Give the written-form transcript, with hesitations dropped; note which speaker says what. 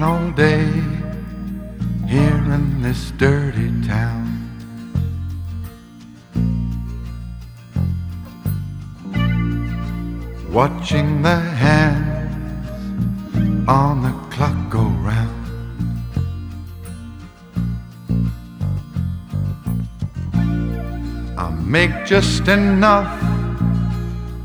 Speaker 1: working all day here in this dirty town. Watching the hands on the clock go round. I make just enough